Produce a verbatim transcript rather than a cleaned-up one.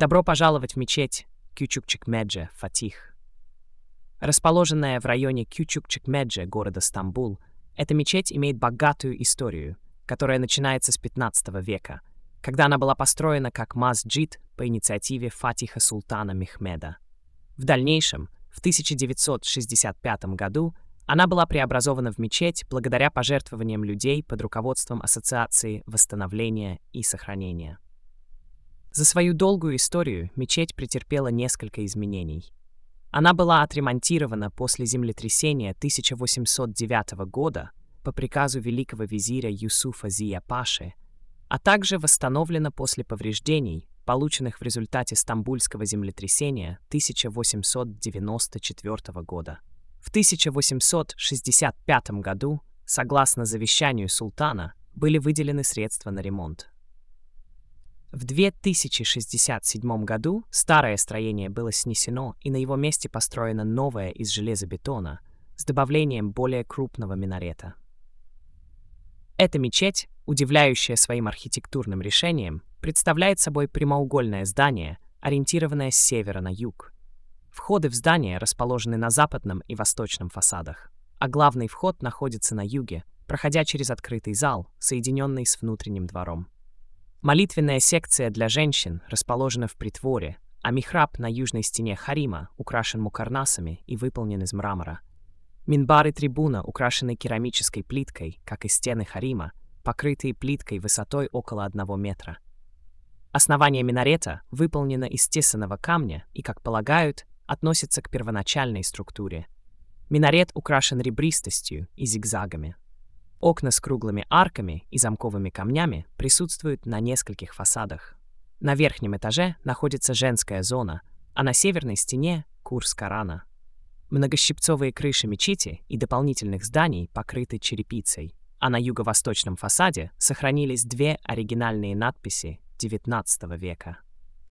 Добро пожаловать в мечеть Кючукчук-Медже, Фатих. Расположенная в районе Кючукчук-Медже города Стамбул, эта мечеть имеет богатую историю, которая начинается с пятнадцатого века, когда она была построена как масджид по инициативе Фатиха Султана Мехмеда. В дальнейшем, в тысяча девятьсот шестьдесят пятом году, она была преобразована в мечеть благодаря пожертвованиям людей под руководством Ассоциации восстановления и сохранения. За свою долгую историю мечеть претерпела несколько изменений. Она была отремонтирована после землетрясения тысяча восемьсот девятого года по приказу великого визиря Юсуфа Зия Паши, а также восстановлена после повреждений, полученных в результате Стамбульского землетрясения тысяча восемьсот девяносто четвёртого года. В тысяча восемьсот шестьдесят пятом году, согласно завещанию султана, были выделены средства на ремонт. В две тысячи шестьдесят седьмом году старое строение было снесено, и на его месте построено новое из железобетона с добавлением более крупного минарета. Эта мечеть, удивляющая своим архитектурным решением, представляет собой прямоугольное здание, ориентированное с севера на юг. Входы в здание расположены на западном и восточном фасадах, а главный вход находится на юге, проходя через открытый зал, соединенный с внутренним двором. Молитвенная секция для женщин расположена в притворе, а михраб на южной стене харима украшен мукарнасами и выполнен из мрамора. Минбар и трибуна украшены керамической плиткой, как и стены харима, покрытые плиткой высотой около одного метра. Основание минарета выполнено из тесаного камня и, как полагают, относится к первоначальной структуре. Минарет украшен ребристостью и зигзагами. Окна с круглыми арками и замковыми камнями присутствуют на нескольких фасадах. На верхнем этаже находится женская зона, а на северной стене — курс Корана. Многощипцовые крыши мечети и дополнительных зданий покрыты черепицей, а на юго-восточном фасаде сохранились две оригинальные надписи девятнадцатого века.